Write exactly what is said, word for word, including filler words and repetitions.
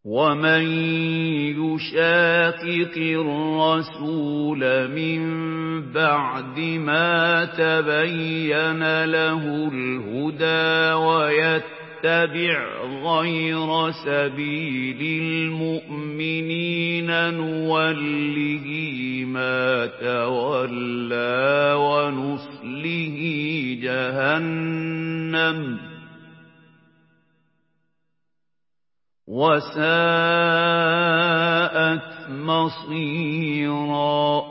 وَمَن يُشَاقِقِ الرَّسُولَ مِن بَعْدِ مَا تَبَيَّنَ لَهُ الْهُدَىٰ وَيَتَّبِعْ غَيْرَ سَبِيلِ الْمُؤْمِنِينَ نُوَلِّهِ مَا تَوَلَّىٰ وَنُصْلِهِ جَهَنَّمَ وَسَاءَتْ مَصِيرًا